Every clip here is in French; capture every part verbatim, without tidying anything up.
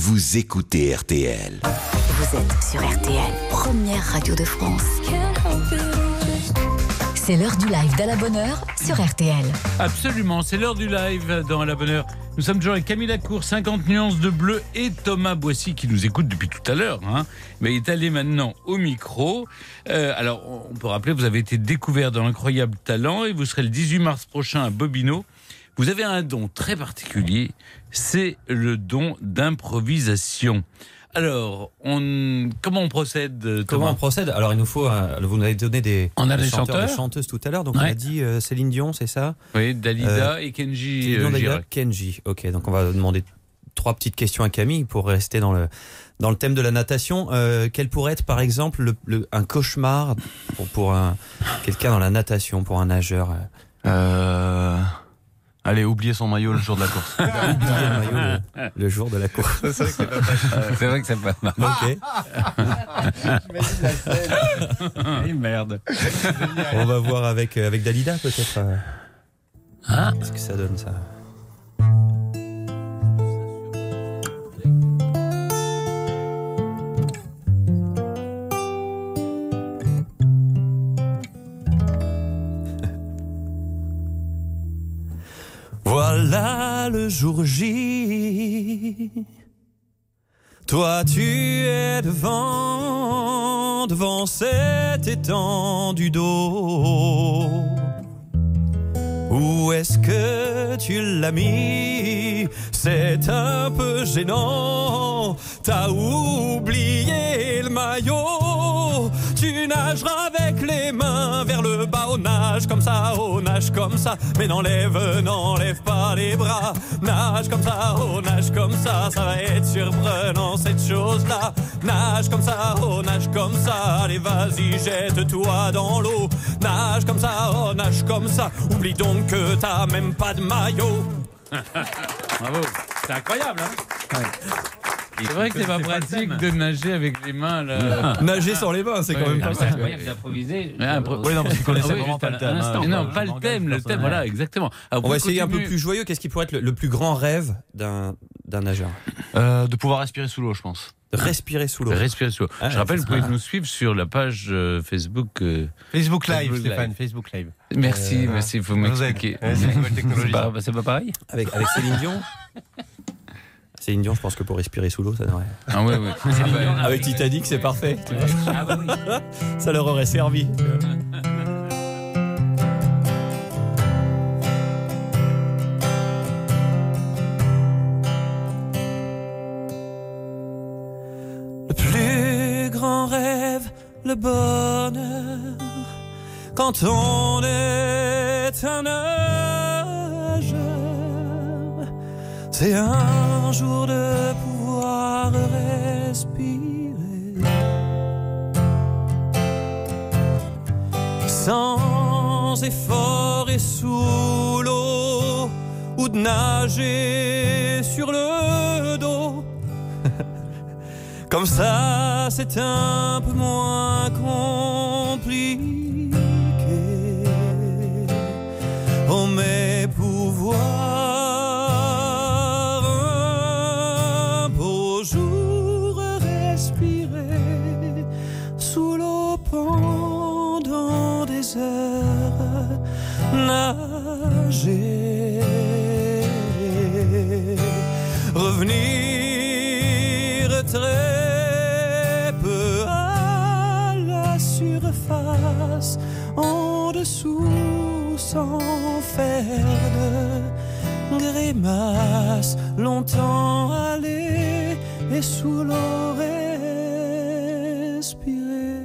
vous écoutez R T L. Vous êtes sur R T L, première radio de France. C'est l'heure du live d'À la bonne heure sur R T L. Absolument, c'est l'heure du live dans À la bonne heure. Nous sommes toujours avec Camille Lacour, cinquante nuances de bleu, et Thomas Boissy qui nous écoute depuis tout à l'heure. Hein. Mais il est allé maintenant au micro. Euh, alors, on peut rappeler, vous avez été découvert dans l'incroyable talent et vous serez le dix-huit mars prochain à Bobino. Vous avez un don très particulier, c'est le don d'improvisation. Alors, on, comment on procède, Thomas ? Comment on procède ? Alors, il nous faut, un, vous nous avez donné des, on a des des chanteurs, chanteurs, des chanteuses tout à l'heure. Donc, ouais. on a dit euh, Céline Dion, c'est ça ? Oui, Dalida euh, et Kenji euh, Girac. Kenji, ok. Donc, on va demander trois petites questions à Camille pour rester dans le, dans le thème de la natation. Euh, quel pourrait être, par exemple, le, le, un cauchemar pour, pour un, quelqu'un dans la natation, pour un nageur ? Euh... Allez, oubliez son maillot le jour de la course. Oubliez le maillot le, le jour de la course. C'est vrai que c'est pas mal. C'est vrai que c'est pas mal. Ok. J'imagine la scène. Et merde. On va voir avec, avec Dalida, peut-être. Ah. Qu'est-ce que ça donne, ça ? Voilà le jour J. Toi tu es devant, devant cet étendue d'eau. Où est-ce que tu l'as mis ? C'est un peu gênant. T'as oublié le maillot. Tu nageras avec les mains vers le bas. On nage comme ça, on nage comme ça. Mais n'enlève, n'enlève pas les bras. Nage comme ça, on nage comme ça. Ça va être surprenant cette chose-là. Nage comme ça, on nage comme ça. Allez vas-y, jette-toi dans l'eau. Nage comme ça, on nage comme ça. Oublie donc que t'as même pas de maillot. Bravo, c'est incroyable, hein ouais. C'est vrai que c'est pas pratique de nager avec les mains là. Nager sans les mains, c'est quand ouais, même pas ça. ça. Incroyable d'improviser. Ouais, impro- Oui, non, parce qu'ils connaissaient ah, oui, vraiment pas le thème. Hein, Hein, non, pas le thème, le thème, voilà, exactement. Alors, on va essayer continuer. Un peu plus joyeux. Qu'est-ce qui pourrait être le, le plus grand rêve d'un, d'un nageur ? euh, De pouvoir respirer sous l'eau, je pense. Respirer sous l'eau. Respirer sous l'eau. Ah, je rappelle, vous pouvez ça. nous suivre sur la page euh, Facebook. Euh, Facebook Live, Facebook Stéphane, Live. Facebook Live. Merci, Euh, merci, il faut m'expliquer. Ouais, c'est une nouvelle technologie. C'est pas, c'est pas pareil ? Avec, avec Céline Dion. Céline Dion, je pense que pour respirer sous l'eau, ça devrait. Ah ouais, ouais. Ah bah, avec Titanic, c'est parfait. Tu vois. Ah bah oui. Ça leur aurait servi. Le plus grand rêve, le bonheur, quand on est un nageur, c'est un jour de pouvoir respirer sans effort et sous l'eau, ou de nager sur le dos. Comme ça, c'est un peu moins compliqué. Oh, mais pouvoir un beau jour respirer sous l'eau pendant des heures, nager, revenir très peu à la surface, en dessous sans faire de grimace, longtemps aller et sous l'eau respirer.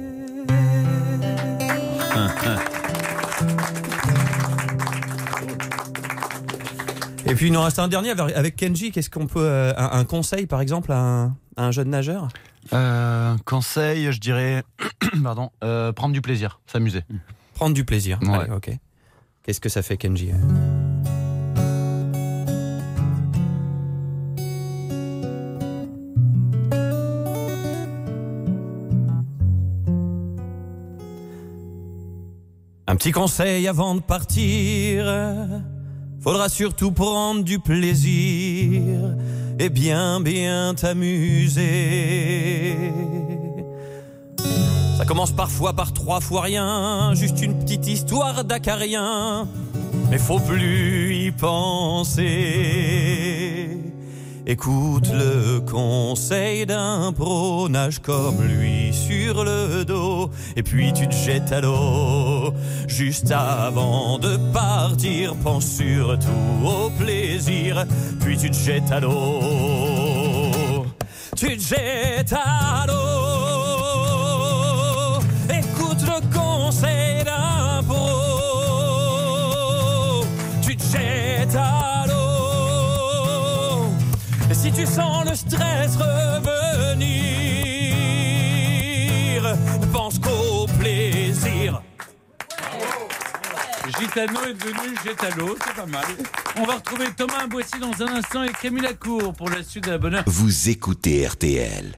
Et puis il nous reste un dernier avec Kenji. Qu'est-ce qu'on peut euh, un, un conseil par exemple à un, à un jeune nageur ? euh, Conseil, je dirais, pardon, euh, prendre du plaisir, s'amuser. Prendre du plaisir. Ouais. Allez, ok. Qu'est-ce que ça fait, Kenji ? Un petit conseil avant de partir, faudra surtout prendre du plaisir et bien bien t'amuser. Ça commence parfois par trois fois rien, juste une petite histoire d'acarien, mais faut plus y penser. Écoute le conseil d'un pro, nage comme lui sur le dos, et puis tu te jettes à l'eau. Juste avant de partir, pense surtout au plaisir, puis tu te jettes à l'eau. Tu te jettes à l'eau. Écoute le conseil d'un pro. Tu te jettes à l'eau. Et si tu sens le stress revenir, pense qu'au plaisir. Gitano est devenu Gétalo, c'est pas mal. On va retrouver Thomas Boissy dans un instant et Camille Lacour pour la suite de la bonne heure. Vous écoutez R T L.